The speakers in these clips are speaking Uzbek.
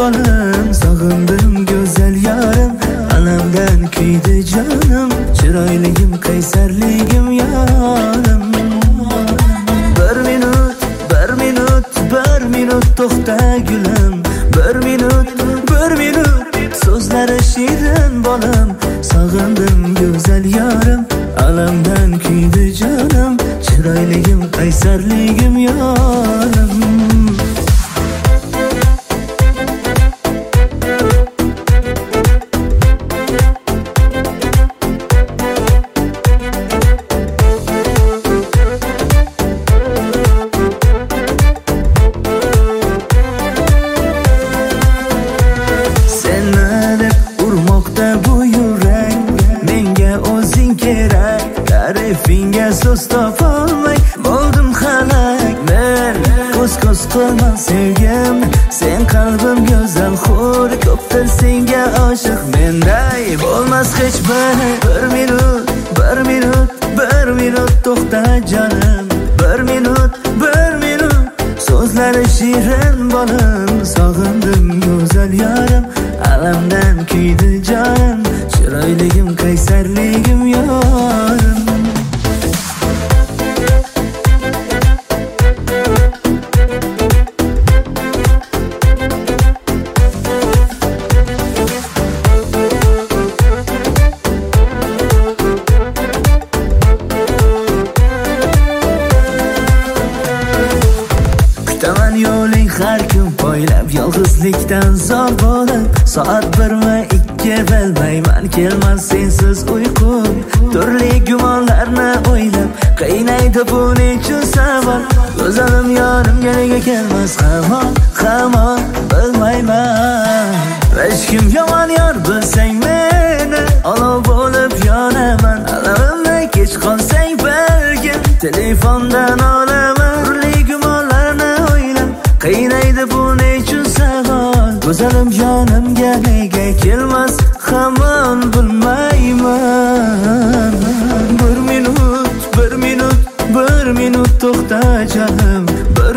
bolam, sog'indim go'zal yarim, alamdan kuydi jonim, chiroyligim qaysarligim yorim. Bir minut to'xta gulim, bir minut so'zlari shirin bolam, sog'indim go'zal yarim, alamdan kuydi jonim, chiroyligim qaysarligim yorim. Tarifingga so'z topolmay bo'ldim halak. Men ko'z qilma sevgim, sen qalbim go'zal xur, ko'pdir senga oshiq, menday bo'lmas hech biri. Bir minut to'xta jonim, bir minut so'zlari shirin bolam, sog'indim go'zal yarim, alamdan kuydi jonim, chiroyligim qaysarligim yorim. Kutaman yo'ling har kun poylab, yolg'izlikdan zor bo'lib, soat 1 va 2 bilmayman kelmas sensiz uyqum. Turli gumonlarni o'ylab, qiynaydi bu nechun savol, go'zalim yonimga nega kelmas hamon bilmayman. Hech kim yomon yor bilsang meni, olov bo'lib yonaman, alamimni kech qolsang balkim telefondan olaman. Turli gumonlarni o'ylab, qiynaydi bu nechun savol, go'zalim jonimga nega kelmas hamon bilmayman. Bir minut to'xta jonim, bir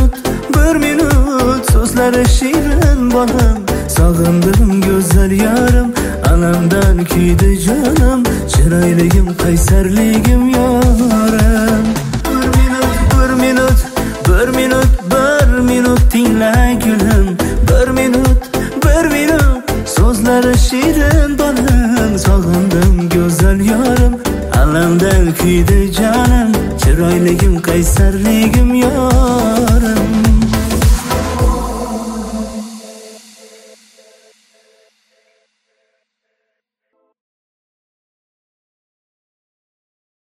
minut so'zlari shirin bolam, sog'indim go'zal yarim, alamdan kuydi jonim, chiroyligim qaysarligim yorim.